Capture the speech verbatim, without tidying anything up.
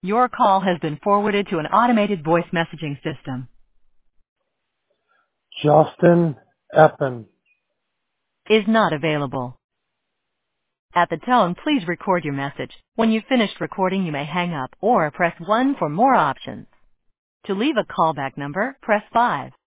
Your call has been forwarded to an automated voice messaging system. Justin Eppen. Is not available. At the tone, please record your message. When you've finished recording, you may hang up or press one for more options. To leave a callback number, press five.